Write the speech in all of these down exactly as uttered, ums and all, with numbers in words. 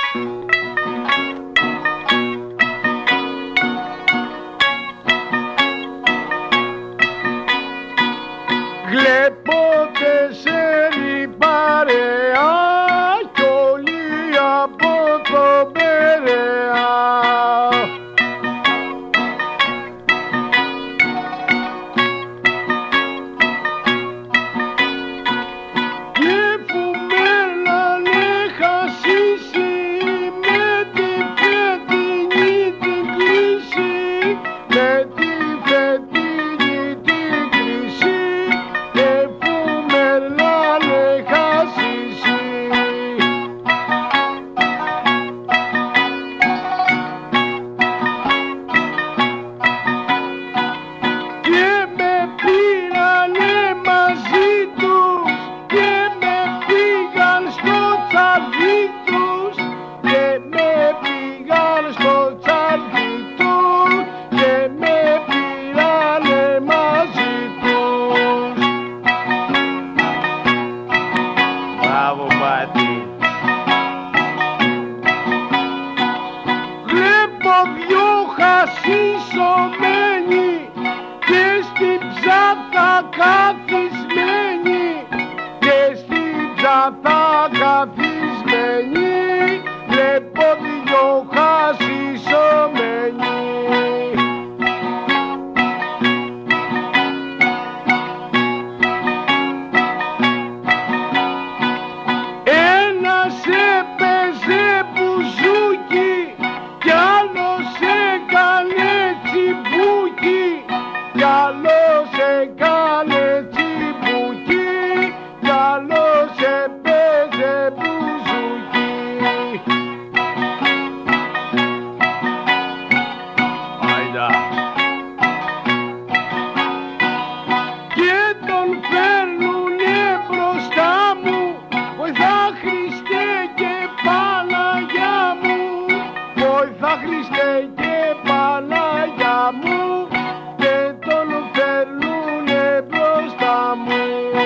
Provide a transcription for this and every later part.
Βλέπω τέσσερι παρέα κι όλοι από το Περαία. Και φουμέλανε χασίσι με την φετινή την κρίση, με τη φετινή την κρίση. Βλέπω δυο χασισωμένοι και στην ψάτα καθισμένοι, και στην ψάτα καθισμένοι. Βλέπω δυο χασισωμένοι. Ένας έπαιζε μπουζούκι κι άλλος έκανε τσιμπούκι, κι άλλος έκανε τσιμπούκι, κι άλλος έπαιζε μπουζούκι. Άιντα. Και τον φέρνουνε μπροστά μου, βοηθά Χριστέ και Παναγιά μου, βοηθά Χριστέ και Παναγιά μου, και τον φέρνουνε μπροστά μου.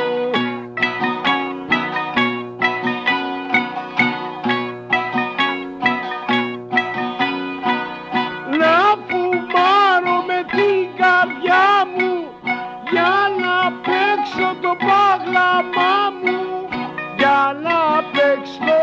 Να φουμάρω με την καρδιά μου για να παίξω το παγλαμά μου, για να παίξω